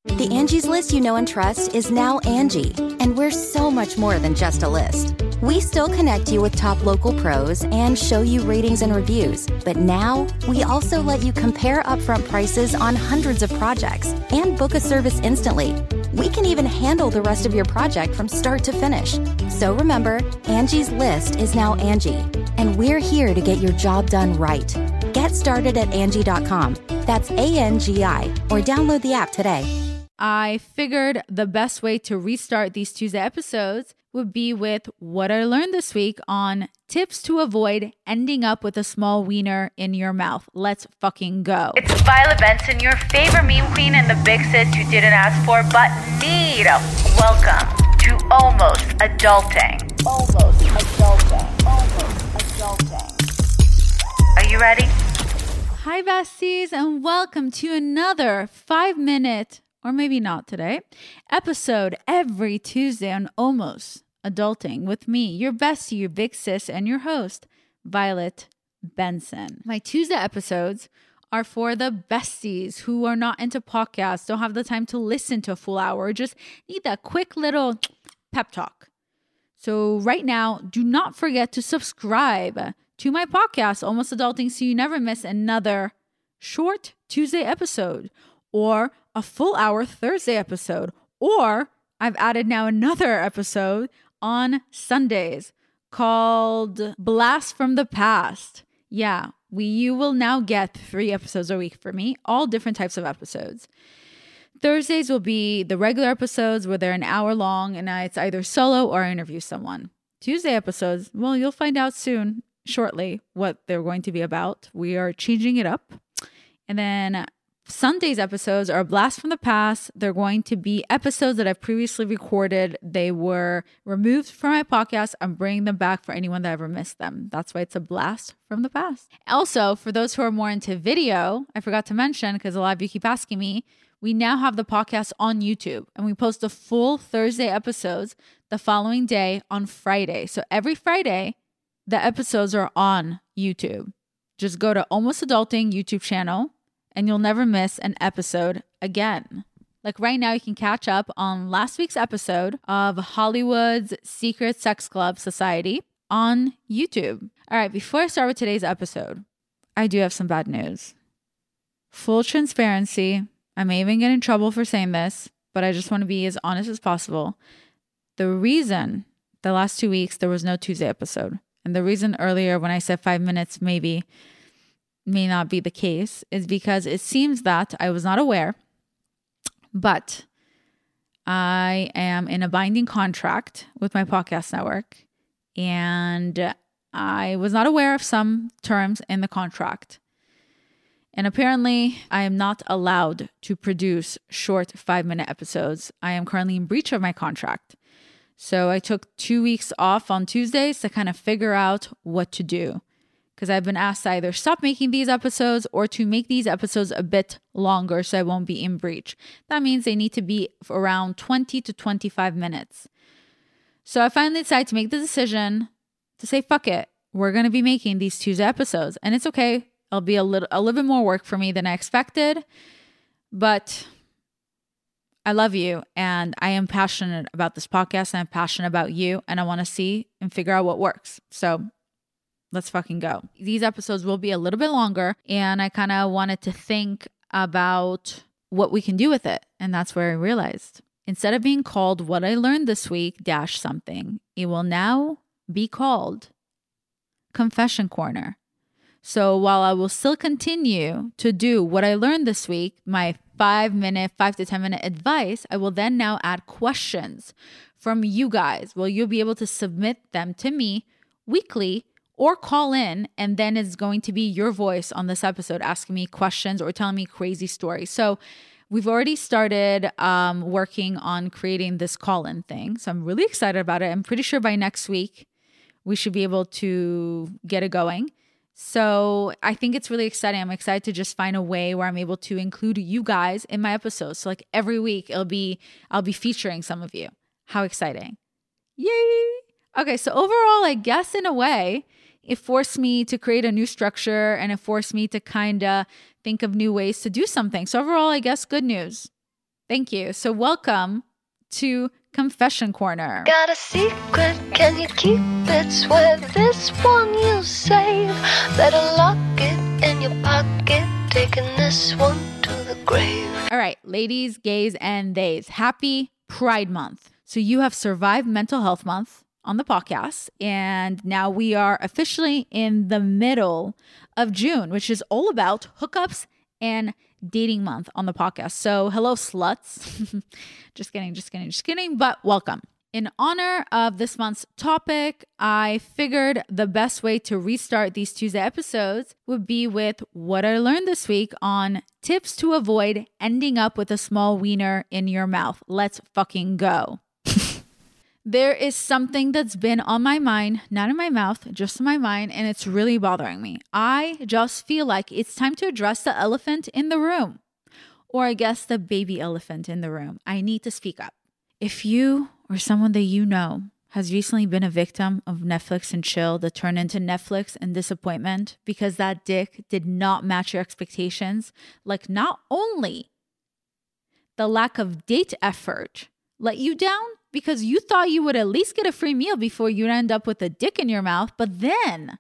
The Angie's List you know and trust is now Angie, and we're so much more than just a list. We still connect you with top local pros and show you ratings and reviews, but now we also let you compare upfront prices on hundreds of projects and book a service instantly. We can even handle the rest of your project from start to finish. So remember, Angie's List is now Angie, and we're here to get your job done right. Get started at Angie.com. That's ANGI, or download the app today. I figured the best way to restart these Tuesday episodes would be with what I learned this week on tips to avoid ending up with a small wiener in your mouth. Let's fucking go. It's Violet Benson, your favorite meme queen and the big sis you didn't ask for but need. Welcome to Almost Adulting. Almost Adulting. Almost Adulting. Are you ready? Hi, besties, and welcome to another 5-minute, or maybe not today, episode every Tuesday on Almost Adulting with me, your bestie, your big sis, and your host, Violet Benson. My Tuesday episodes are for the besties who are not into podcasts, don't have the time to listen to a full hour, or just need that quick little pep talk. So right now, do not forget to subscribe to my podcast, Almost Adulting, so you never miss another short Tuesday episode or a full hour Thursday episode, or I've added now another episode on Sundays called Blast from the Past. Yeah, you will now get 3 episodes a week for me, all different types of episodes. Thursdays will be the regular episodes where they're an hour long and it's either solo or I interview someone. Tuesday episodes, well, you'll find out shortly what they're going to be about. We are changing it up. And then Sunday's episodes are a blast from the past. They're going to be episodes that I've previously recorded. They were removed from my podcast. I'm bringing them back for anyone that ever missed them. That's why it's a blast from the past. Also, for those who are more into video, I forgot to mention, because a lot of you keep asking me, we now have the podcast on YouTube, and we post the full Thursday episodes the following day on Friday. So every Friday, the episodes are on YouTube. Just go to Almost Adulting YouTube channel and you'll never miss an episode again. Like right now, you can catch up on last week's episode of Hollywood's Secret Sex Club Society on YouTube. All right, before I start with today's episode, I do have some bad news. Full transparency, I may even get in trouble for saying this, but I just want to be as honest as possible. The reason the last 2 weeks there was no Tuesday episode, and the reason earlier when I said 5 minutes may not be the case, is because it seems that I was not aware, but I am in a binding contract with my podcast network, and I was not aware of some terms in the contract. And apparently, I am not allowed to produce short 5-minute episodes. I am currently in breach of my contract. So I took 2 weeks off on Tuesdays to kind of figure out what to do. Because I've been asked to either stop making these episodes or to make these episodes a bit longer so I won't be in breach. That means they need to be around 20 to 25 minutes. So I finally decided to make the decision to say, fuck it. We're going to be making these Tuesday episodes. And it's okay. It'll be a little bit more work for me than I expected. But I love you. And I am passionate about this podcast. And I'm passionate about you. And I want to see and figure out what works. So let's fucking go. These episodes will be a little bit longer, and I kind of wanted to think about what we can do with it. And that's where I realized instead of being called What I Learned This Week - something, it will now be called Confession Corner. So while I will still continue to do what I learned this week, my 5 to 10 minute advice, I will then now add questions from you guys. Well, you'll be able to submit them to me weekly or call in, and then it's going to be your voice on this episode asking me questions or telling me crazy stories. So we've already started working on creating this call-in thing. So I'm really excited about it. I'm pretty sure by next week we should be able to get it going. So I think it's really exciting. I'm excited to just find a way where I'm able to include you guys in my episodes. So like every week I'll be featuring some of you. How exciting. Yay. Okay, so overall, I guess in a way, it forced me to create a new structure and it forced me to kind of think of new ways to do something. So overall, I guess good news. Thank you. So welcome to Confession Corner. Got a secret, can you keep it? Swear this one you'll save. Better lock it in your pocket, taking this one to the grave. All right, ladies, gays, and theys. Happy Pride Month. So you have survived Mental Health Month on the podcast, and now we are officially in the middle of June, which is all about hookups and dating month on the podcast. So hello, sluts. Just kidding, but welcome. In honor of this month's topic, I figured the best way to restart these Tuesday episodes would be with what I learned this week on tips to avoid ending up with a small wiener in your mouth. Let's fucking go. There is something that's been on my mind, not in my mouth, just in my mind, and it's really bothering me. I just feel like it's time to address the elephant in the room. Or I guess the baby elephant in the room. I need to speak up. If you or someone that you know has recently been a victim of Netflix and chill that turned into Netflix and disappointment because that dick did not match your expectations, like not only the lack of date effort let you down, because you thought you would at least get a free meal before you'd end up with a dick in your mouth. But then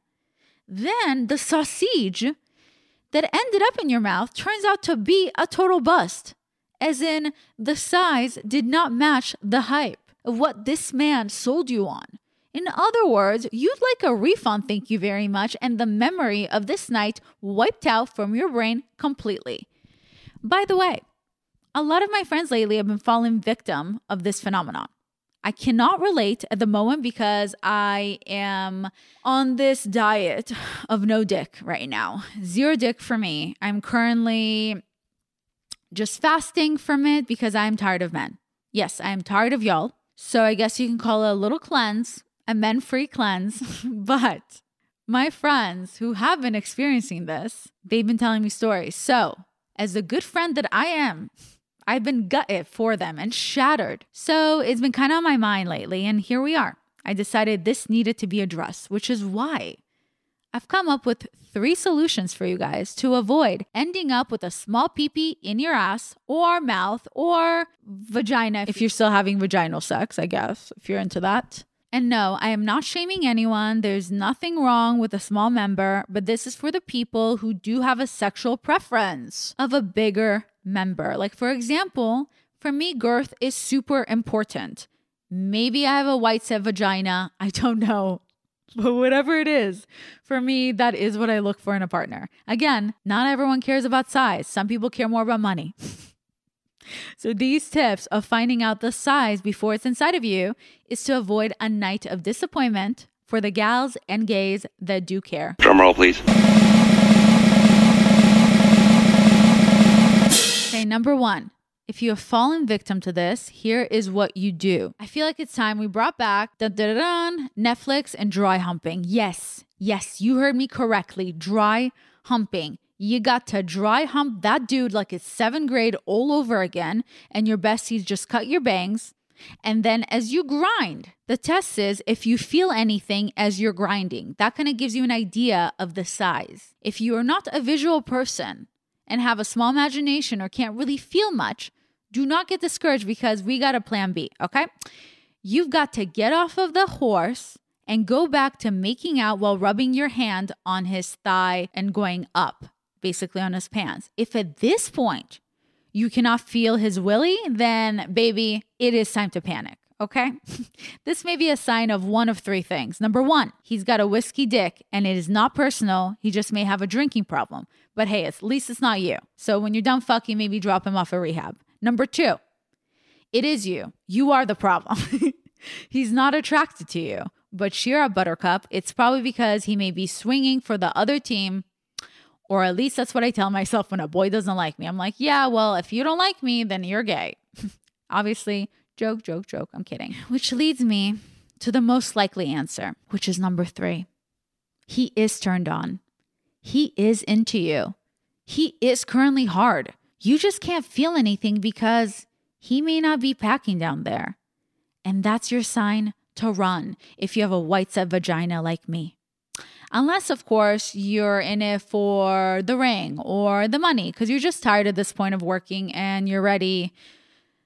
the sausage that ended up in your mouth turns out to be a total bust. As in, the size did not match the hype of what this man sold you on. In other words, you'd like a refund, thank you very much, and the memory of this night wiped out from your brain completely. By the way, a lot of my friends lately have been falling victim of this phenomenon. I cannot relate at the moment because I am on this diet of no dick right now. 0 dick for me. I'm currently just fasting from it because I'm tired of men. Yes, I am tired of y'all. So I guess you can call it a little cleanse, a men-free cleanse. But my friends who have been experiencing this, they've been telling me stories. So as the good friend that I am, I've been gutted for them and shattered. So it's been kind of on my mind lately, and here we are. I decided this needed to be addressed, which is why I've come up with 3 solutions for you guys to avoid ending up with a small pee-pee in your ass or mouth or vagina if you're still having vaginal sex, I guess, if you're into that. And no, I am not shaming anyone. There's nothing wrong with a small member, but this is for the people who do have a sexual preference of a bigger member. Like, for example, for me, girth is super important. Maybe I have a white set vagina. I don't know. But whatever it is, for me, that is what I look for in a partner. Again, not everyone cares about size. Some people care more about money. So these tips of finding out the size before it's inside of you is to avoid a night of disappointment for the gals and gays that do care. Drum roll, please. Okay, number 1. If you have fallen victim to this, here is what you do. I feel like it's time we brought back Netflix and dry humping. Yes, you heard me correctly. Dry humping. You got to dry hump that dude like it's 7th grade all over again, and your besties just cut your bangs. And then as you grind, the test is if you feel anything as you're grinding. That kind of gives you an idea of the size. If you are not a visual person and have a small imagination or can't really feel much, do not get discouraged because we got a plan B, okay? You've got to get off of the horse and go back to making out while rubbing your hand on his thigh and going up, basically on his pants. If at this point you cannot feel his willy, then baby, it is time to panic, okay? This may be a sign of one of 3 things. Number 1, he's got a whiskey dick and it is not personal. He just may have a drinking problem. But hey, at least it's not you. So when you're done fucking, maybe drop him off at rehab. Number 2, it is you. You are the problem. He's not attracted to you. But cheer up, Buttercup. It's probably because he may be swinging for the other team. Or at least that's what I tell myself when a boy doesn't like me. I'm like, yeah, well, if you don't like me, then you're gay. Obviously, joke. I'm kidding. Which leads me to the most likely answer, which is number 3. He is turned on. He is into you. He is currently hard. You just can't feel anything because he may not be packing down there. And that's your sign to run if you have a white set vagina like me. Unless, of course, you're in it for the ring or the money because you're just tired at this point of working and you're ready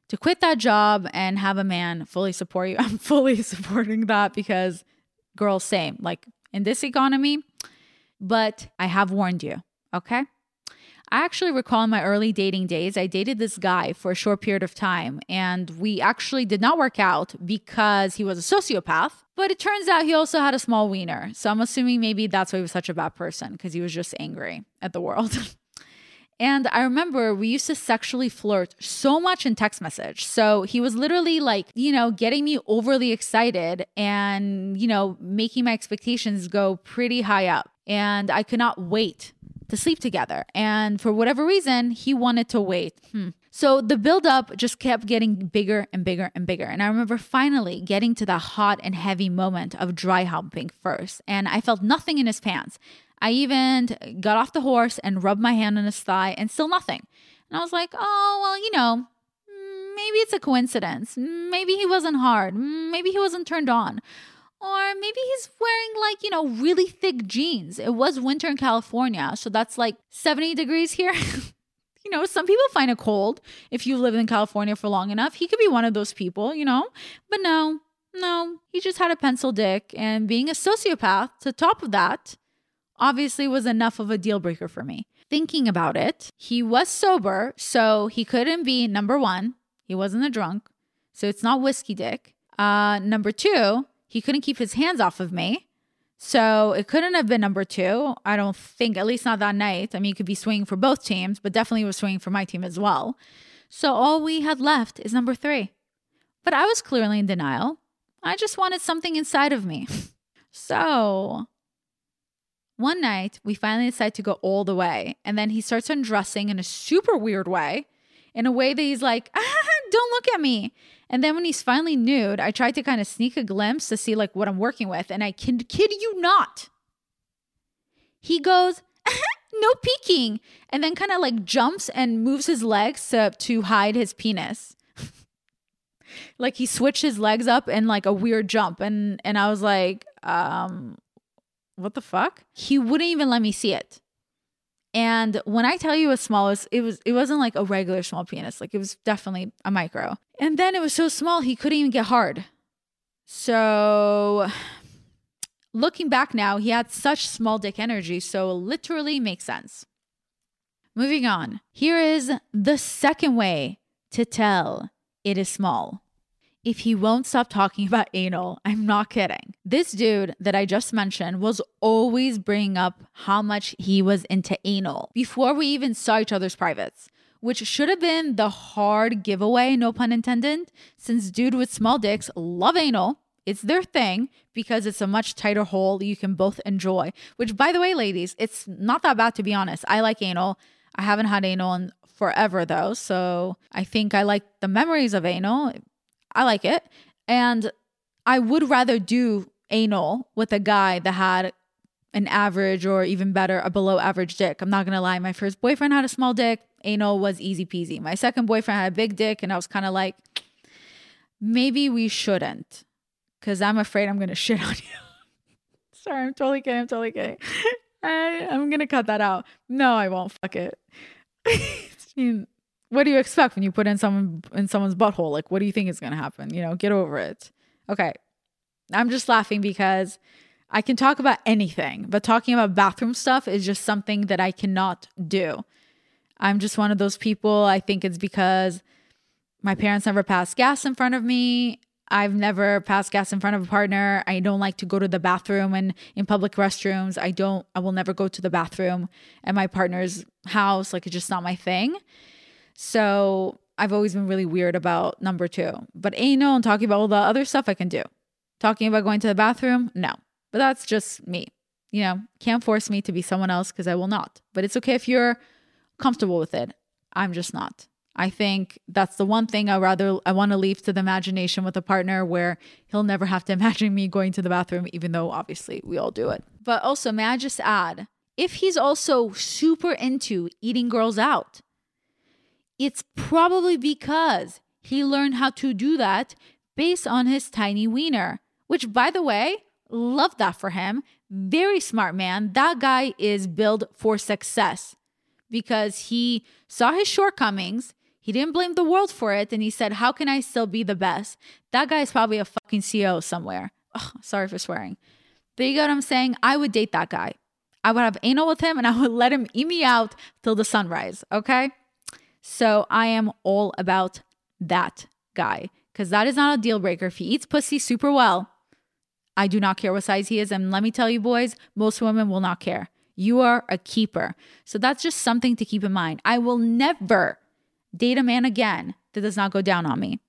to quit that job and have a man fully support you. I'm fully supporting that because girls, same, like in this economy. But I have warned you, okay? I actually recall in my early dating days, I dated this guy for a short period of time, and we actually did not work out because he was a sociopath, but it turns out he also had a small wiener. So I'm assuming maybe that's why he was such a bad person, because he was just angry at the world. And I remember we used to sexually flirt so much in text message. So he was literally like, getting me overly excited and, making my expectations go pretty high up. And I could not wait to sleep together. And for whatever reason, he wanted to wait. So the buildup just kept getting bigger and bigger and bigger. And I remember finally getting to that hot and heavy moment of dry humping first. And I felt nothing in his pants. I even got off the horse and rubbed my hand on his thigh and still nothing. And I was like, oh, well, maybe it's a coincidence. Maybe he wasn't hard. Maybe he wasn't turned on. Or maybe he's wearing really thick jeans. It was winter in California, so that's like 70 degrees here. Some people find it cold if you live in California for long enough. He could be one of those people, But no, he just had a pencil dick. And being a sociopath, to top of that, obviously was enough of a deal breaker for me. Thinking about it, he was sober, so he couldn't be number one. He wasn't a drunk, so it's not whiskey dick. Number two, he couldn't keep his hands off of me. So it couldn't have been number two. I don't think, at least not that night. I mean, he could be swinging for both teams, but definitely was swinging for my team as well. So all we had left is number three. But I was clearly in denial. I just wanted something inside of me. So one night, we finally decide to go all the way. And then he starts undressing in a super weird way. In a way that he's like, don't look at me. And then when he's finally nude, I tried to kind of sneak a glimpse to see like what I'm working with. And I kid you not. He goes, no peeking. And then kind of like jumps and moves his legs to hide his penis. Like he switched his legs up in like a weird jump. And I was like, what the fuck? He wouldn't even let me see it. And when I tell you it was small, it wasn't like a regular small penis. Like it was definitely a micro. And then it was so small, he couldn't even get hard. So looking back now, he had such small dick energy. So literally makes sense. Moving on. Here is the second way to tell it is small. If he won't stop talking about anal, I'm not kidding. This dude that I just mentioned was always bringing up how much he was into anal before we even saw each other's privates, which should have been the hard giveaway, no pun intended, since dude with small dicks love anal. It's their thing because it's a much tighter hole you can both enjoy, which by the way, ladies, it's not that bad to be honest. I like anal. I haven't had anal in forever though, so I think I like the memories of anal. I like it. And I would rather do anal with a guy that had an average or even better, a below average dick. I'm not going to lie. My first boyfriend had a small dick. Anal was easy peasy. My second boyfriend had a big dick. And I was kind of like, maybe we shouldn't because I'm afraid I'm going to shit on you. Sorry, I'm totally kidding. I'm going to cut that out. No, I won't. Fuck it. What do you expect when you put in someone's butthole? Like, what do you think is going to happen? Get over it. Okay. I'm just laughing because I can talk about anything, but talking about bathroom stuff is just something that I cannot do. I'm just one of those people. I think it's because my parents never passed gas in front of me. I've never passed gas in front of a partner. I don't like to go to the bathroom and in public restrooms. I will never go to the bathroom at my partner's house. Like, it's just not my thing. So I've always been really weird about number two. But anal and talking about all the other stuff I can do. Talking about going to the bathroom, no. But that's just me. Can't force me to be someone else because I will not. But it's okay if you're comfortable with it. I'm just not. I think that's the one thing I want to leave to the imagination with a partner where he'll never have to imagine me going to the bathroom, even though obviously we all do it. But also, may I just add, if he's also super into eating girls out, it's probably because he learned how to do that based on his tiny wiener, which, by the way, love that for him. Very smart man. That guy is built for success because he saw his shortcomings. He didn't blame the world for it. And he said, how can I still be the best? That guy is probably a fucking CEO somewhere. Ugh, sorry for swearing. But you get what I'm saying? I would date that guy. I would have anal with him and I would let him eat me out till the sunrise. Okay? So I am all about that guy because that is not a deal breaker. If he eats pussy super well, I do not care what size he is. And let me tell you, boys, most women will not care. You are a keeper. So that's just something to keep in mind. I will never date a man again that does not go down on me.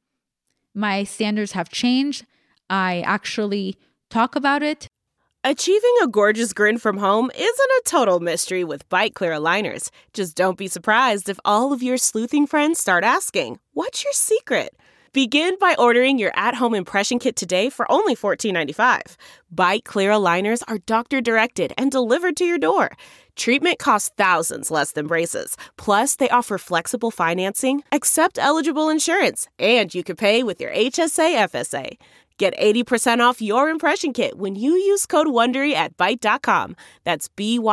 My standards have changed. I actually talk about it. Achieving a gorgeous grin from home isn't a total mystery with Bite Clear aligners. Just don't be surprised if all of your sleuthing friends start asking, what's your secret? Begin by ordering your at-home impression kit today for only $14.95. Bite Clear aligners are doctor-directed and delivered to your door. Treatment costs thousands less than braces. Plus, they offer flexible financing, accept eligible insurance, and you can pay with your HSA FSA. Get 80% off your impression kit when you use code WONDERY at Byte.com. That's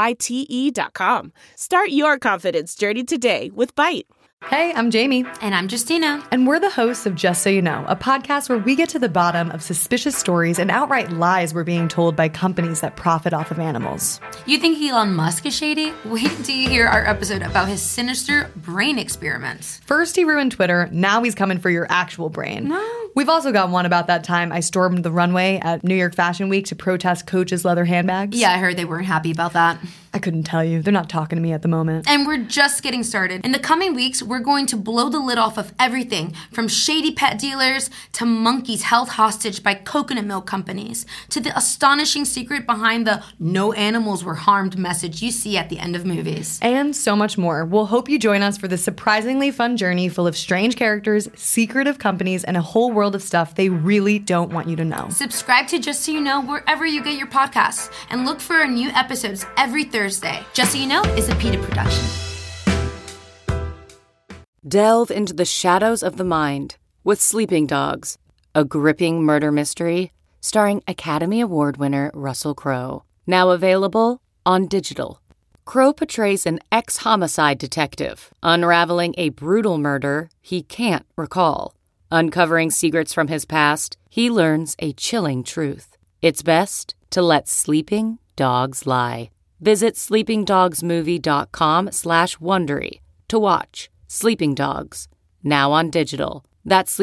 BYTE.com. Start your confidence journey today with Byte. Hey, I'm Jamie. And I'm Justina. And we're the hosts of Just So You Know, a podcast where we get to the bottom of suspicious stories and outright lies we're being told by companies that profit off of animals. You think Elon Musk is shady? Wait till you hear our episode about his sinister brain experiments. First he ruined Twitter, now he's coming for your actual brain. No. We've also got one about that time I stormed the runway at New York Fashion Week to protest Coach's leather handbags. Yeah, I heard they weren't happy about that. I couldn't tell you. They're not talking to me at the moment. And we're just getting started. In the coming weeks, we're going to blow the lid off of everything from shady pet dealers to monkeys held hostage by coconut milk companies to the astonishing secret behind the no animals were harmed message you see at the end of movies. And so much more. We'll hope you join us for this surprisingly fun journey full of strange characters, secretive companies, and a whole world of stuff they really don't want you to know. Subscribe to Just So You Know wherever you get your podcasts and look for our new episodes every Thursday. Just So You Know is a PETA production. Delve into the shadows of the mind with Sleeping Dogs, a gripping murder mystery starring Academy Award winner Russell Crowe. Now available on digital. Crowe portrays an ex-homicide detective unraveling a brutal murder he can't recall. Uncovering secrets from his past, he learns a chilling truth. It's best to let sleeping dogs lie. Visit sleepingdogsmovie.com/Wondery to watch Sleeping Dogs, now on digital. That's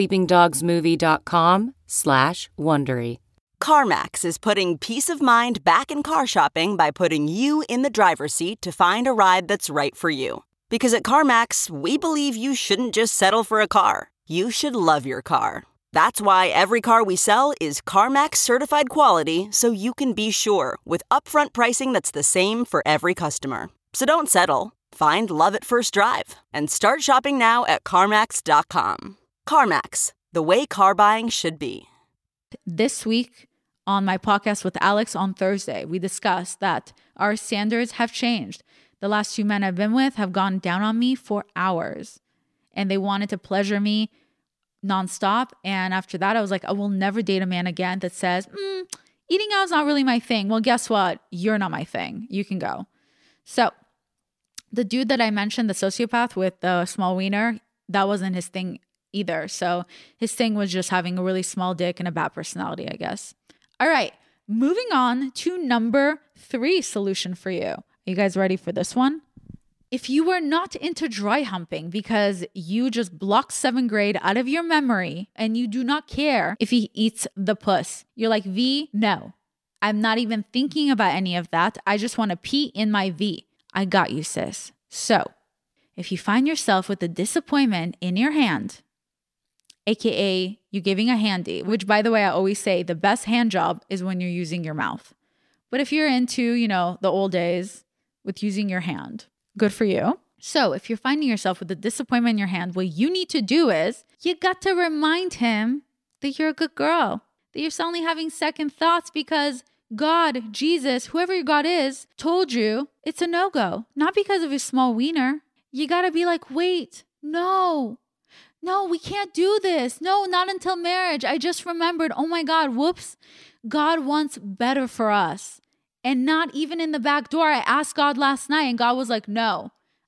sleepingdogsmovie.com/Wondery. CarMax is putting peace of mind back in car shopping by putting you in the driver's seat to find a ride that's right for you. Because at CarMax, we believe you shouldn't just settle for a car. You should love your car. That's why every car we sell is CarMax certified quality, so you can be sure with upfront pricing that's the same for every customer. So don't settle. Find love at first drive and start shopping now at CarMax.com. CarMax, the way car buying should be. This week on my podcast with Alex on Thursday, we discussed that our standards have changed. The last two men I've been with have gone down on me for hours and they wanted to pleasure me nonstop. And after that, I was like, I will never date a man again that says, eating out is not really my thing. Well, guess what? You're not my thing. You can go. So the dude that I mentioned, the sociopath with the small wiener, that wasn't his thing either. So his thing was just having a really small dick and a bad personality, I guess. All right, moving on to number 3 solution for you. Are you guys ready for this one? If you were not into dry humping because you just blocked 7th grade out of your memory and you do not care if he eats the puss, you're like, V, no, I'm not even thinking about any of that. I just want to pee in my V. I got you, sis. So if you find yourself with a disappointment in your hand, AKA you giving a handy, which by the way, I always say the best hand job is when you're using your mouth. But if you're into, the old days with using your hand, good for you. So if you're finding yourself with a disappointment in your hand, what you need to do is you got to remind him that you're a good girl, that you're suddenly having second thoughts because God, Jesus, whoever your God is, told you it's a no-go, not because of his small wiener. You got to be like, wait, no, we can't do this. No, not until marriage. I just remembered, oh my God, whoops. God wants better for us. And not even in the back door. I asked God last night and God was like, no,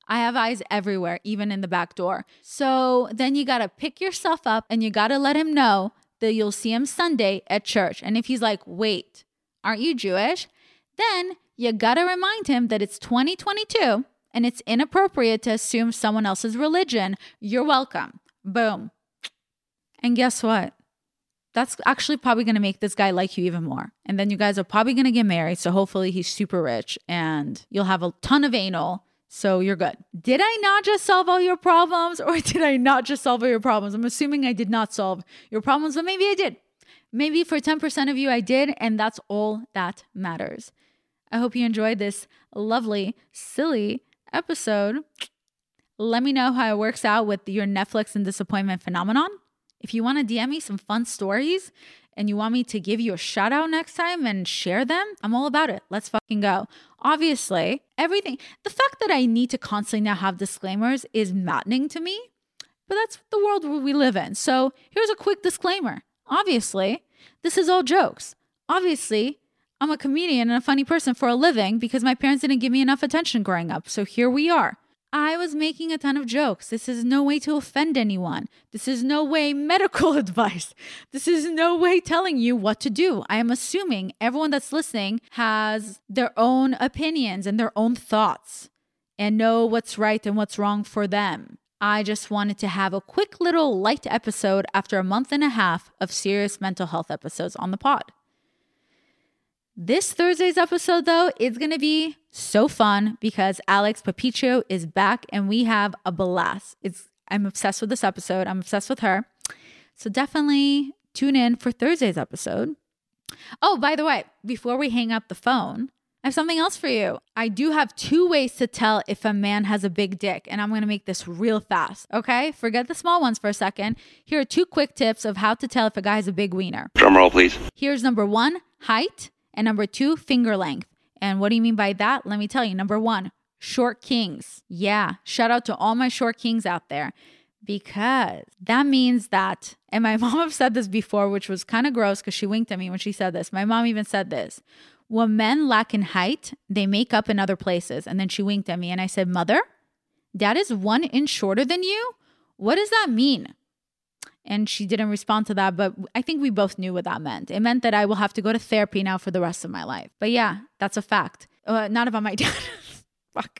I have eyes everywhere, even in the back door. So then you got to pick yourself up and you got to let him know that you'll see him Sunday at church. And if he's like, wait, aren't you Jewish? Then you got to remind him that it's 2022 and it's inappropriate to assume someone else's religion. You're welcome. Boom. And guess what? That's actually probably going to make this guy like you even more. And then you guys are probably going to get married. So hopefully he's super rich and you'll have a ton of anal. So you're good. Did I not just solve all your problems, or did I not just solve all your problems? I'm assuming I did not solve your problems, but maybe I did. Maybe for 10% of you I did, and that's all that matters. I hope you enjoyed this lovely, silly episode. Let me know how it works out with your Netflix and disappointment phenomenon. If you want to DM me some fun stories and you want me to give you a shout out next time and share them, I'm all about it. Let's fucking go. Obviously, the fact that I need to constantly now have disclaimers is maddening to me, but that's the world we live in. So here's a quick disclaimer. Obviously, this is all jokes. Obviously, I'm a comedian and a funny person for a living because my parents didn't give me enough attention growing up. So here we are. I was making a ton of jokes. This is no way to offend anyone. This is no way medical advice. This is no way telling you what to do. I am assuming everyone that's listening has their own opinions and their own thoughts and know what's right and what's wrong for them. I just wanted to have a quick little light episode after a month and a half of serious mental health episodes on the pod. This Thursday's episode, though, is going to be so fun because Alex Papiccio is back and we have a blast. I'm obsessed with this episode. I'm obsessed with her. So definitely tune in for Thursday's episode. Oh, by the way, before we hang up the phone, I have something else for you. I do have 2 ways to tell if a man has a big dick, and I'm going to make this real fast, okay? Forget the small ones for a second. Here are 2 quick tips of how to tell if a guy has a big wiener. Drum roll, please. Here's number 1, height. And number 2, finger length. And what do you mean by that? Let me tell you. Number 1, short kings. Yeah, shout out to all my short kings out there because that means that, and my mom have said this before, which was kind of gross because she winked at me when she said this. My mom even said this. When men lack in height, they make up in other places. And then she winked at me and I said, Mother, Dad is 1 inch shorter than you? What does that mean? And she didn't respond to that, but I think we both knew what that meant. It meant that I will have to go to therapy now for the rest of my life. But yeah, that's a fact. Not about my dad. Fuck.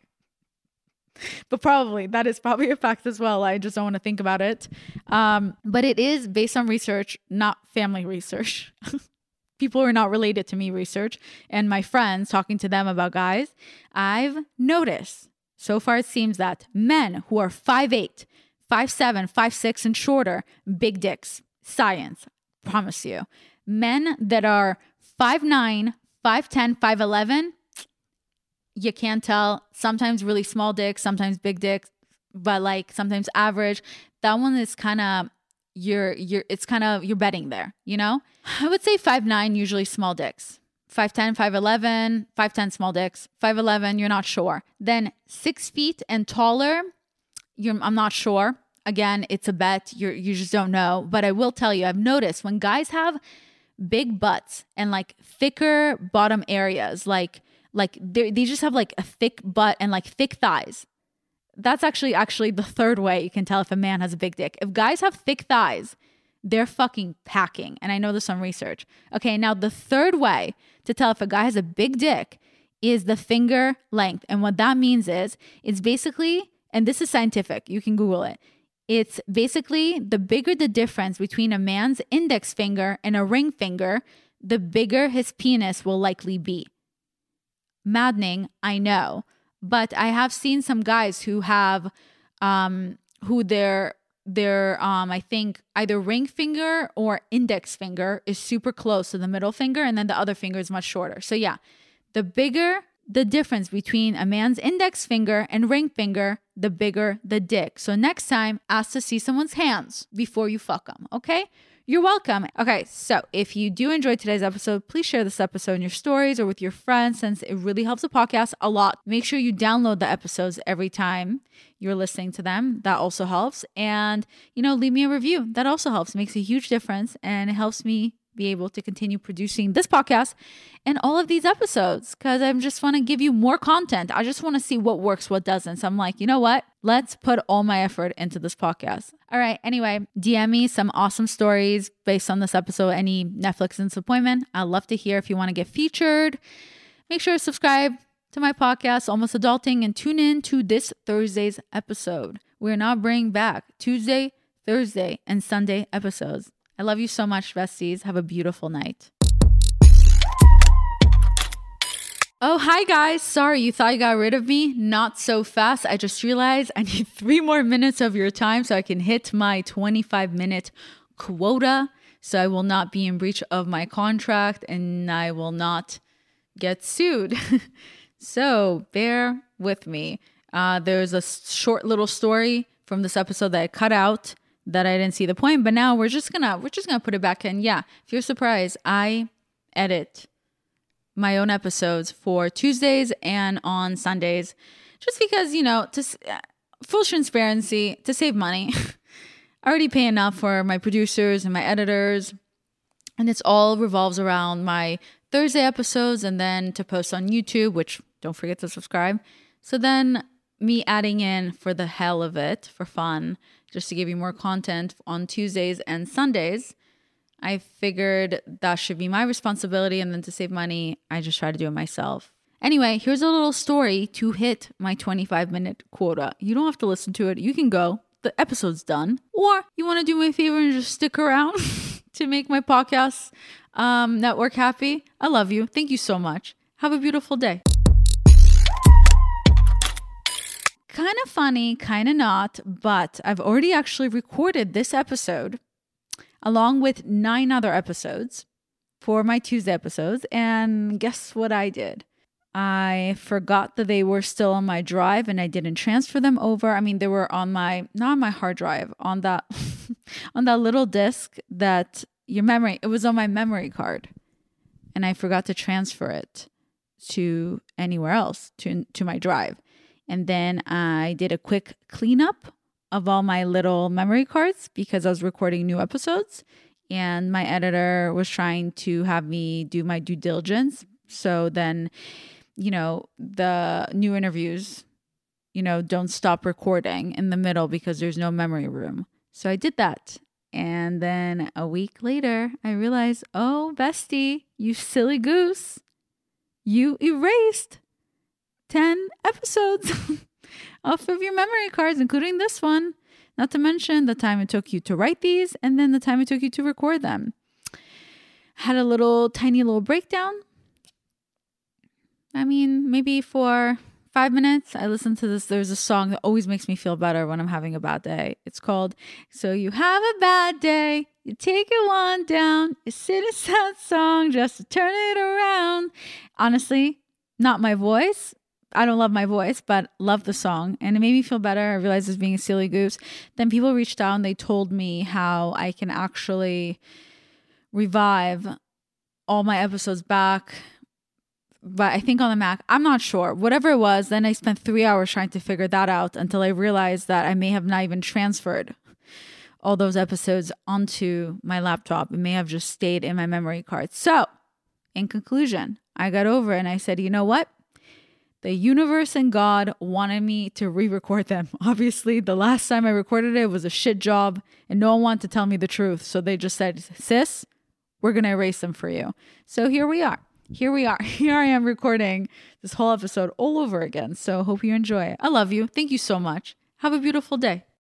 But probably, that is probably a fact as well. I just don't want to think about it. But it is based on research, not family research. People who are not related to me research. And my friends, talking to them about guys, I've noticed, so far it seems that men who are 5'8", 5'7", 5'6", and shorter, big dicks. Science, promise you. Men that are 5'9", 5'10", 5'11", you can't tell. Sometimes really small dicks, sometimes big dicks, but like sometimes average. That one is kind of you're betting there, you know? I would say 5'9", usually small dicks. 5'10", 5'11", 5'10", small dicks. 5'11", you're not sure. Then 6 feet and taller, I'm not sure. Again, it's a bet. You just don't know. But I will tell you, I've noticed when guys have big butts and like thicker bottom areas, like they just have like a thick butt and like thick thighs. That's actually the 3rd way you can tell if a man has a big dick. If guys have thick thighs, they're fucking packing. And I know this from research. Okay, now the 3rd way to tell if a guy has a big dick is the finger length. And what that means is it's basically, and this is scientific, you can Google it. It's basically the bigger the difference between a man's index finger and a ring finger, the bigger his penis will likely be. Maddening, I know. But I have seen some guys who have, who their I think either ring finger or index finger is super close to the middle finger and then the other finger is much shorter. So yeah, the bigger the difference between a man's index finger and ring finger, the bigger the dick. So next time, ask to see someone's hands before you fuck them, okay? You're welcome. Okay, so if you do enjoy today's episode, please share this episode in your stories or with your friends since it really helps the podcast a lot. Make sure you download the episodes every time you're listening to them. That also helps. And, leave me a review. That also helps. It makes a huge difference and it helps me be able to continue producing this podcast and all of these episodes because I just want to give you more content. I just want to see what works, what doesn't. So I'm like, you know what? Let's put all my effort into this podcast. All right. Anyway, DM me some awesome stories based on this episode, any Netflix disappointment. I'd love to hear if you want to get featured. Make sure to subscribe to my podcast, Almost Adulting, and tune in to this Thursday's episode. We're now bringing back Tuesday, Thursday, and Sunday episodes. I love you so much, besties. Have a beautiful night. Oh, hi guys. Sorry, you thought you got rid of me? Not so fast. I just realized I need 3 more minutes of your time so I can hit my 25-minute quota. So I will not be in breach of my contract and I will not get sued. So bear with me. There's a short little story from this episode that I cut out that I didn't see the point, but now we're just gonna put it back in. Yeah, if you're surprised, I edit my own episodes for Tuesdays and on Sundays, just because, you know, full transparency, to save money. I already pay enough for my producers and my editors, and it's all revolves around my Thursday episodes and then to post on YouTube, which don't forget to subscribe. So then me adding in for the hell of it, for fun, just to give you more content on Tuesdays and Sundays, I figured that should be my responsibility. And then to save money, I just try to do it myself. Anyway, here's a little story to hit my 25-minute quota. You don't have to listen to it. You can go. The episode's done. Or you want to do me a favor and just stick around to make my podcast network happy. I love you. Thank you so much. Have a beautiful day. Kind of funny, kind of not, but I've already actually recorded this episode along with 9 other episodes for my Tuesday episodes. And guess what I did? I forgot that they were still on my drive and I didn't transfer them over. I mean, they were on not on my hard drive, on that on that little disc that it was on my memory card. And I forgot to transfer it to anywhere else, to my drive. And then I did a quick cleanup of all my little memory cards because I was recording new episodes and my editor was trying to have me do my due diligence. So then, you know, the new interviews, you know, don't stop recording in the middle because there's no memory room. So I did that. And then a week later, I realized, oh, bestie, you silly goose, you erased 10 episodes off of your memory cards, including this one. Not to mention the time it took you to write these and then the time it took you to record them. Had a tiny little breakdown. I mean, maybe for 5 minutes, I listened to this. There's a song that always makes me feel better when I'm having a bad day. It's called So You Have a Bad Day, You Take It One Down, You Sit a sad song just to turn it around. Honestly, not my voice. I don't love my voice, but love the song. And it made me feel better. I realized I was being a silly goose. Then people reached out and they told me how I can actually revive all my episodes back. But I think on the Mac, I'm not sure. Whatever it was, then I spent 3 hours trying to figure that out until I realized that I may have not even transferred all those episodes onto my laptop. It may have just stayed in my memory card. So, in conclusion, I got over it and I said, you know what? The universe and God wanted me to re-record them. Obviously, the last time I recorded it was a shit job and no one wanted to tell me the truth. So they just said, sis, we're going to erase them for you. So here we are. Here I am recording this whole episode all over again. So hope you enjoy it. I love you. Thank you so much. Have a beautiful day.